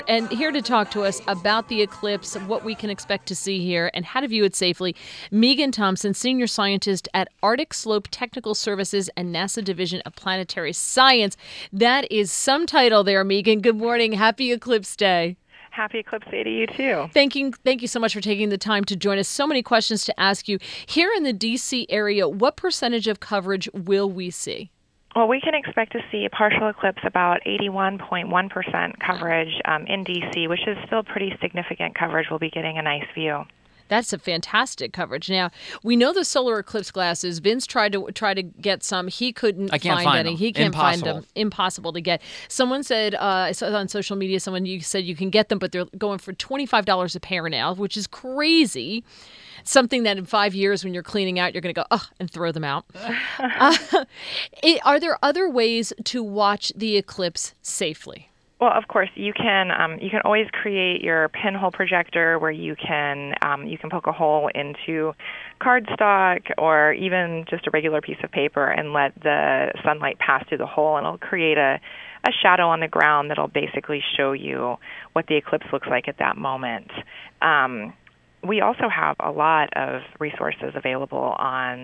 And here to talk to us about the eclipse, what we can expect to see here, and how to view it safely, Megan Thompson, Senior Scientist at Arctic Slope Technical Services and NASA Division of Planetary Science. That is some title there, Megan. Good morning. Happy Eclipse Day. Happy Eclipse Day to you, too. Thank you so much for taking the time to join us. So many questions to ask you. Here in the D.C. area, what percentage of coverage will we see? Well, we can expect to see a partial eclipse about 81.1% coverage in D.C., which is still pretty significant coverage. We'll be getting a nice view. That's a fantastic coverage. Now, we know the solar eclipse glasses. Vince tried to get some. He couldn't find any. Them. He can't find them. Impossible to get. Someone said, I saw on social media, you said you can get them, but they're going for $25 a pair now, which is crazy. Something that in 5 years when you're cleaning out, you're going to go, and throw them out. Are there other ways to watch the eclipse safely? Well, of course, you can always create your pinhole projector where you can poke a hole into cardstock or even just a regular piece of paper and let the sunlight pass through the hole, and it'll create a shadow on the ground that'll basically show you what the eclipse looks like at that moment. We also have a lot of resources available on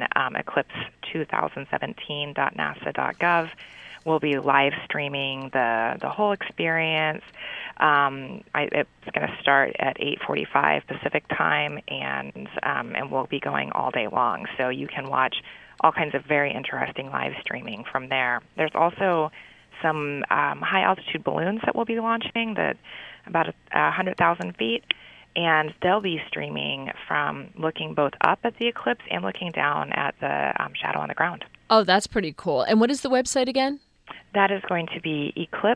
eclipse2017.nasa.gov. We'll be live streaming the whole experience. It's going to start at 8:45 Pacific time, and we'll be going all day long. So you can watch all kinds of very interesting live streaming from there. There's also some high altitude balloons that we'll be launching, that about 100,000 feet. And they'll be streaming from looking both up at the eclipse and looking down at the shadow on the ground. Oh, that's pretty cool. And what is the website again? That is going to be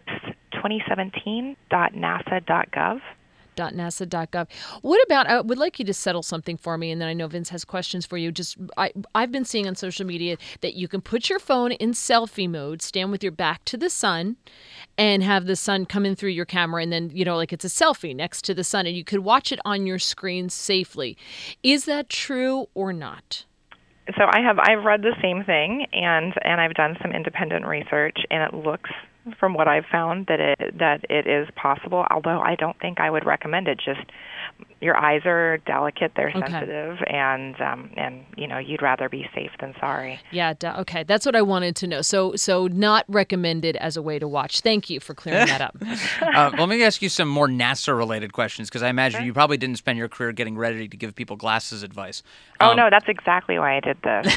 eclipse2017.nasa.gov. .nasa.gov. What about, I would like you to settle something for me, and then I know Vince has questions for you. I've been seeing on social media that you can put your phone in selfie mode, stand with your back to the sun, and have the sun come in through your camera, and then, like it's a selfie next to the sun, and you could watch it on your screen safely. Is that true or not? So I've read the same thing, and I've done some independent research, and it looks, from what I've found, that it is possible, although I don't think I would recommend it. Just your eyes are delicate, they're sensitive, and you'd rather be safe than sorry. Yeah, okay. That's what I wanted to know. So not recommended as a way to watch. Thank you for clearing that up. Let me ask you some more NASA-related questions, because I imagine you probably didn't spend your career getting ready to give people glasses advice. No, that's exactly why I did this.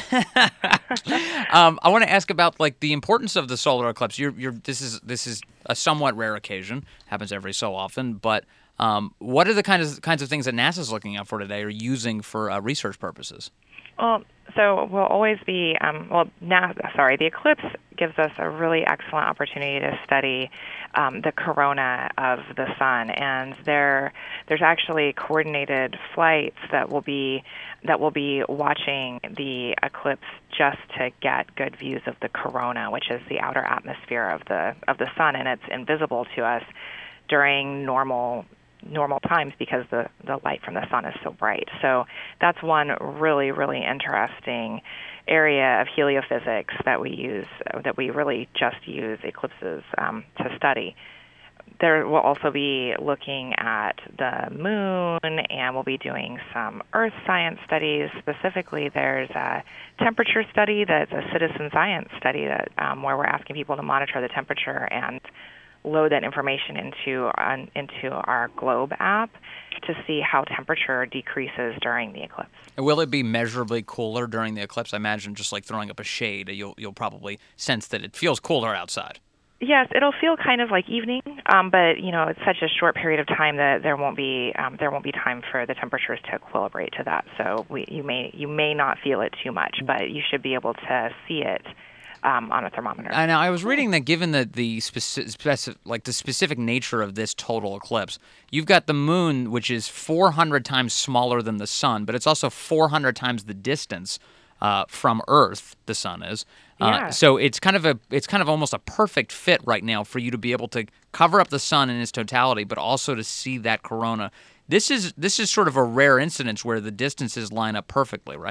I want to ask about the importance of the solar eclipse. This is a somewhat rare occasion, happens every so often, but what are the kinds of things that NASA's looking out for today or using for research purposes? Well, so we'll always be, the eclipse gives us a really excellent opportunity to study the corona of the sun, and there's actually coordinated flights that will be watching the eclipse just to get good views of the corona, which is the outer atmosphere of the sun, and it's invisible to us during normal times because the light from the sun is so bright. So that's one really, really interesting area of heliophysics that we really just use eclipses to study. There will also be looking at the moon, and we'll be doing some Earth science studies. Specifically, there's a temperature study that's a citizen science study that where we're asking people to monitor the temperature and load that information into our Globe app to see how temperature decreases during the eclipse. Will it be measurably cooler during the eclipse? I imagine just like throwing up a shade, you'll probably sense that it feels cooler outside. Yes, it'll feel kind of like evening, but it's such a short period of time that there won't be time for the temperatures to equilibrate to that. So you may not feel it too much, but you should be able to see it on a thermometer. I know. I was reading that given the specific nature of this total eclipse, you've got the moon, which is 400 times smaller than the sun, but it's also 400 times the distance from Earth. The sun is. Yeah. So it's kind of almost a perfect fit right now for you to be able to cover up the sun in its totality, but also to see that corona. This is sort of a rare incidence where the distances line up perfectly, right?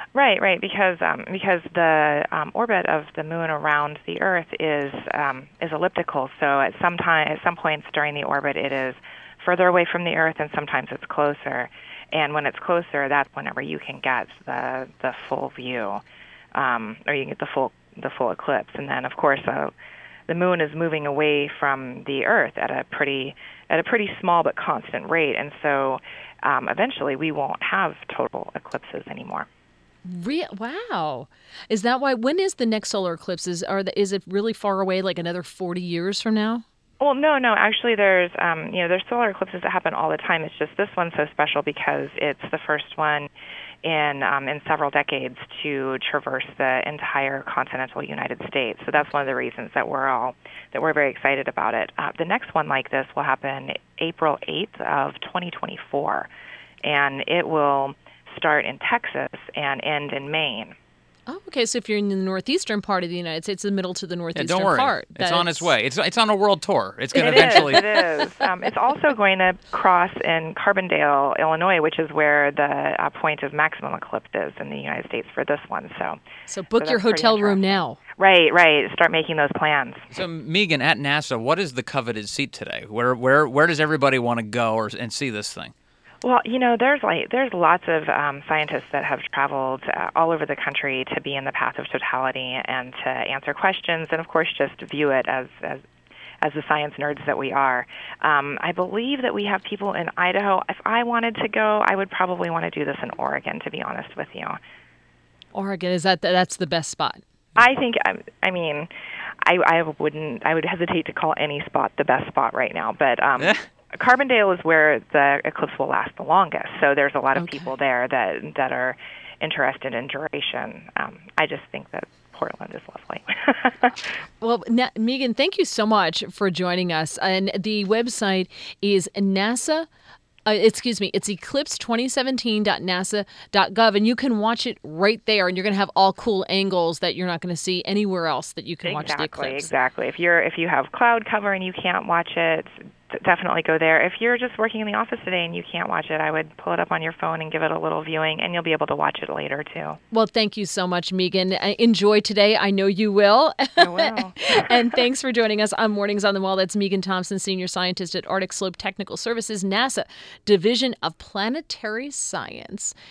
Right, because orbit of the moon around the Earth is elliptical. So at some points during the orbit, it is further away from the Earth, and sometimes it's closer. And when it's closer, that's whenever you can get the full view, or you can get the full eclipse. And then, of course, the moon is moving away from the Earth at a pretty small but constant rate, and so eventually we won't have total eclipses anymore. Wow. Is that why? When is the next solar eclipse? Is it really far away, like another 40 years from now? Well, no. Actually, there's solar eclipses that happen all the time. It's just this one's so special because it's the first one in several decades to traverse the entire continental United States. So that's one of the reasons that we're very excited about it. The next one like this will happen April 8th of 2024, and it will start in Texas and end in Maine. Oh, okay. So if you're in the northeastern part of the United States, the middle to the northeastern don't worry. part. It's on its way. It's on a world tour. It's going to It eventually. It is. It's also going to cross in Carbondale, Illinois, which is where the point of maximum eclipse is in the United States for this one. So book your hotel room now. Right. Start making those plans. So Megan, at NASA, what is the coveted seat today? Where does everybody want to go and see this thing? Well, there's lots of scientists that have traveled all over the country to be in the path of totality and to answer questions, and of course just view it as the science nerds that we are. I believe that we have people in Idaho. If I wanted to go, I would probably want to do this in Oregon, to be honest with you. Oregon, that's the best spot? I think. I would hesitate to call any spot the best spot right now, but. Carbondale is where the eclipse will last the longest, so there's a lot of people there that are interested in duration. I just think that Portland is lovely. Well, Megan, thank you so much for joining us. And the website is NASA. It's eclipse2017.nasa.gov, and you can watch it right there, and you're going to have all cool angles that you're not going to see anywhere else that you can watch the eclipse. Exactly. If you have cloud cover and you can't watch it, definitely go there. If you're just working in the office today and you can't watch it, I would pull it up on your phone and give it a little viewing, and you'll be able to watch it later, too. Well, thank you so much, Megan. Enjoy today. I know you will. I will. And thanks for joining us on Mornings on the Wall. That's Megan Thompson, Senior Scientist at Arctic Slope Technical Services, NASA, Division of Planetary Science.